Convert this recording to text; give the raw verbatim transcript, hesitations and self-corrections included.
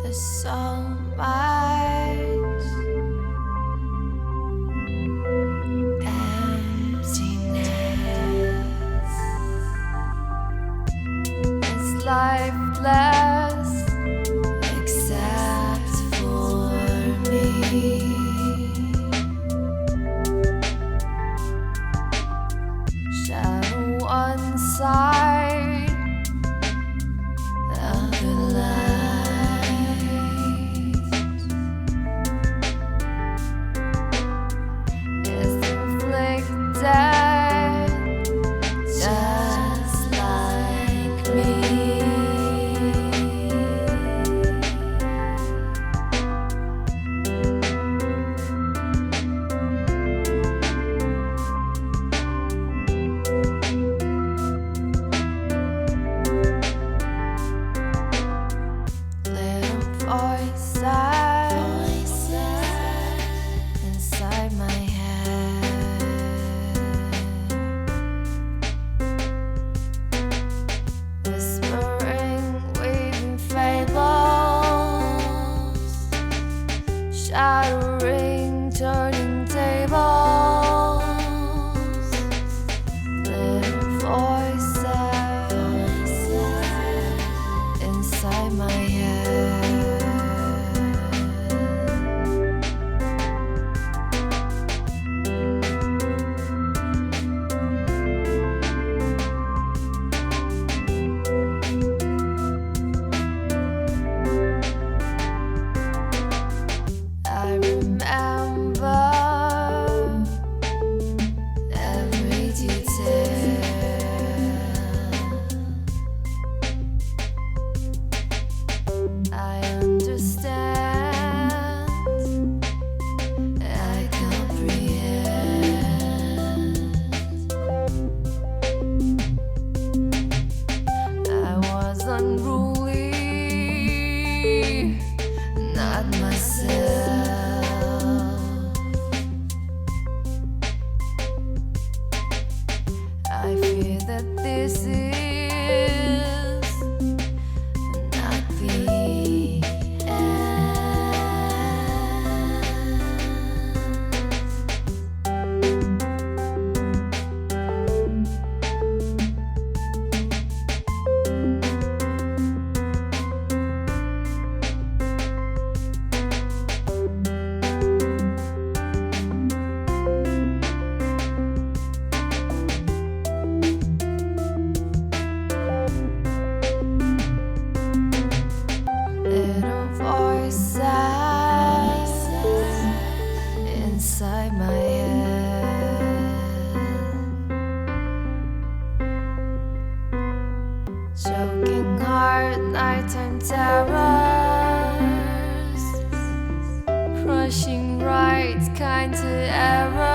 There's so much emptiness. It's lifeless except for me. Shadow one side of the light is inflicted just like me. Voices inside my head, whispering, weaving fables, shattering, turning tables. Little voices inside my head. I remember every detail. I understand, I comprehend. I was unruly, not myself. I fear that this is not the little voices inside my head, choking heart, nighttime terrors, crushing right kind to error.